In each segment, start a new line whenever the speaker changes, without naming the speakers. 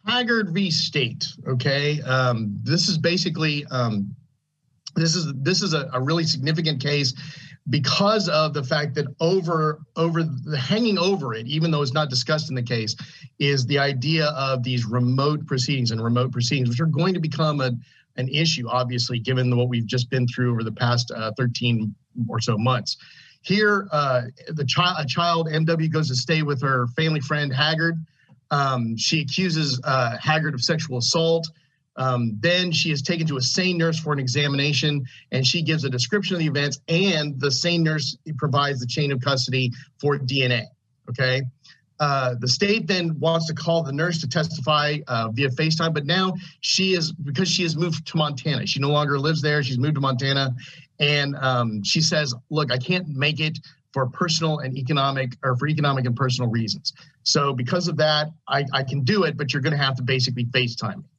Haggard v. State. Okay, this is basically this is a really significant case because of the fact that hanging over it, even though it's not discussed in the case, is the idea of these remote proceedings, which are going to become an issue, obviously, given what we've just been through over the past 13 or so months. Here, a child, MW, goes to stay with her family friend, Haggard. She accuses Haggard of sexual assault. Then she is taken to a SANE nurse for an examination, and she gives a description of the events, and the SANE nurse provides the chain of custody for DNA, okay? The state then wants to call the nurse to testify via FaceTime, but now because she has moved to Montana. She no longer lives there. She's moved to Montana, and she says, look, I can't make it for economic and personal reasons. So because of that, I can do it, but you're going to have to basically FaceTime me.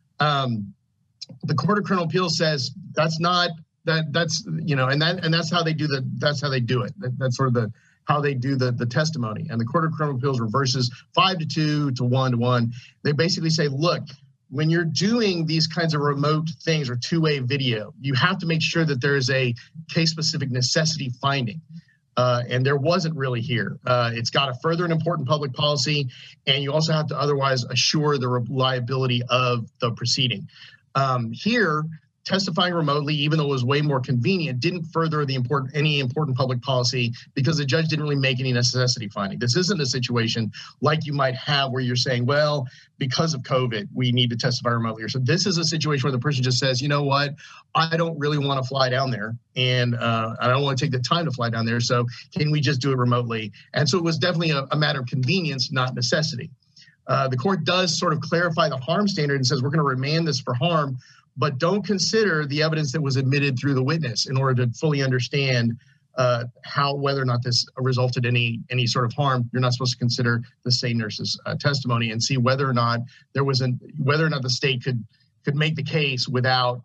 The Court of Criminal Appeals says that's not that's how they do it. That's sort of how they do the testimony. And the Court of Criminal Appeals reverses 5-2 to 1-1. They basically say, look, when you're doing these kinds of remote things or two-way video, you have to make sure that there is a case-specific necessity finding. And there wasn't really here. It's got to further an important public policy, and you also have to otherwise assure the reliability of the proceeding. Here, testifying remotely, even though it was way more convenient, didn't further any important public policy because the judge didn't really make any necessity finding. This isn't a situation like you might have where you're saying, well, because of COVID, we need to testify remotely. So this is a situation where the person just says, you know what, I don't really want to fly down there, and I don't want to take the time to fly down there, so can we just do it remotely? And so it was definitely a matter of convenience, not necessity. The court does sort of clarify the harm standard and says we're going to remand this for harm, but don't consider the evidence that was admitted through the witness in order to fully understand whether or not this resulted in any sort of harm. You're not supposed to consider the SANE nurse's testimony and see whether or not the state could make the case without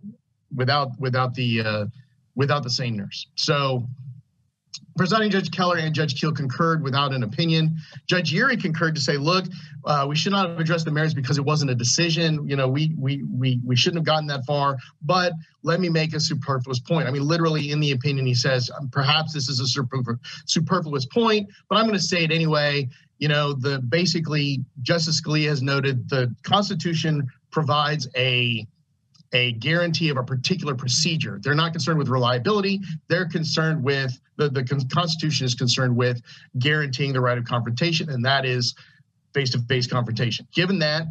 the SANE nurse. So Presiding Judge Keller and Judge Keel concurred without an opinion. Judge Urey concurred to say, look, we should not have addressed the merits because it wasn't a decision. You know, we shouldn't have gotten that far, but let me make a superfluous point. I mean, literally in the opinion, he says, perhaps this is a superfluous point, but I'm going to say it anyway. You know, basically Justice Scalia has noted the Constitution provides a guarantee of a particular procedure. They're not concerned with reliability. They're concerned with the Constitution is concerned with guaranteeing the right of confrontation, and that is face-to-face confrontation. Given that,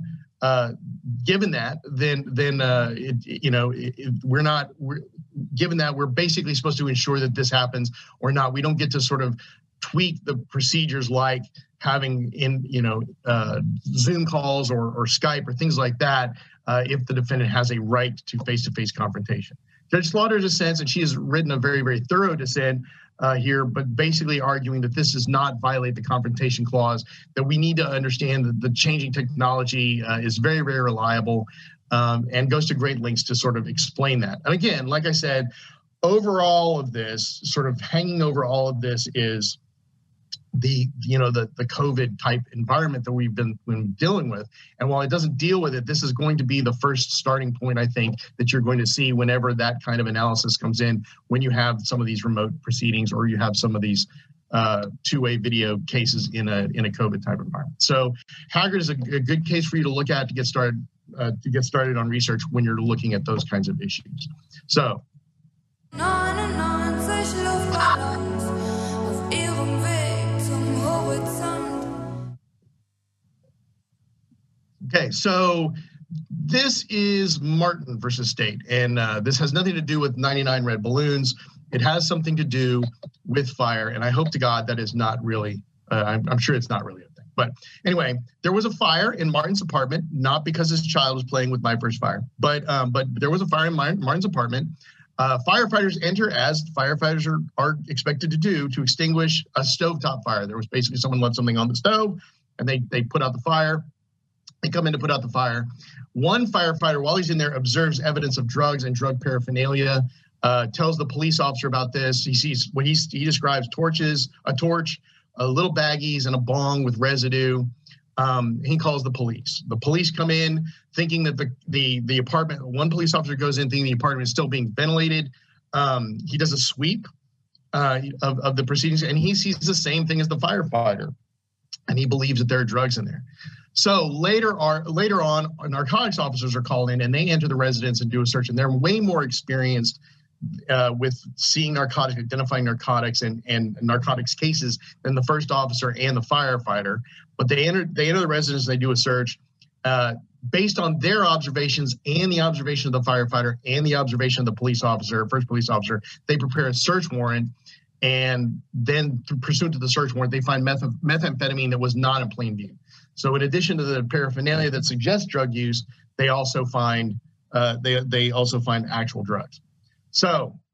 we're basically supposed to ensure that this happens or not. We don't get to sort of tweak the procedures like having Zoom calls or Skype or things like that if the defendant has a right to face-to-face confrontation. Judge Slaughter dissents, and she has written a very, very thorough dissent here, but basically arguing that this does not violate the Confrontation Clause, that we need to understand that the changing technology is very, very reliable and goes to great lengths to sort of explain that. And again, like I said, over all of this, sort of hanging over all of this is the COVID type environment that we've been dealing with. And while it doesn't deal with it, this is going to be the first starting point, I think, that you're going to see whenever that kind of analysis comes in, when you have some of these remote proceedings or you have some of these two-way video cases in a COVID type environment. So Haggard is a good case for you to look at to get started on research when you're looking at those kinds of issues. So. Okay, so this is Martin versus State, and this has nothing to do with 99 red balloons. It has something to do with fire, and I hope to God that is not really, I'm sure it's not really a thing. But anyway, there was a fire in Martin's apartment, not because his child was playing with My First Fire, but there was a fire in Martin's apartment. Firefighters enter, as firefighters are expected to do, to extinguish a stovetop fire. There was basically someone left something on the stove, and they put out the fire. They come in to put out the fire. One firefighter, while he's in there, observes evidence of drugs and drug paraphernalia, tells the police officer about this. He sees what he describes: a torch, little baggies, and a bong with residue. he calls the police. The police come in thinking that the apartment, one police officer goes in thinking the apartment is still being ventilated. He does a sweep of the proceedings, and he sees the same thing as the firefighter, and he believes that there are drugs in there. So later on, narcotics officers are called in, and they enter the residence and do a search, and they're way more experienced with seeing narcotics, identifying narcotics and narcotics cases than the first officer and the firefighter. But they enter the residence and they do a search based on their observations and the observation of the firefighter and the observation of the police officer, first police officer. They prepare a search warrant, and then pursuant to the search warrant, they find methamphetamine that was not in plain view. So in addition to the paraphernalia that suggests drug use, they also find actual drugs. So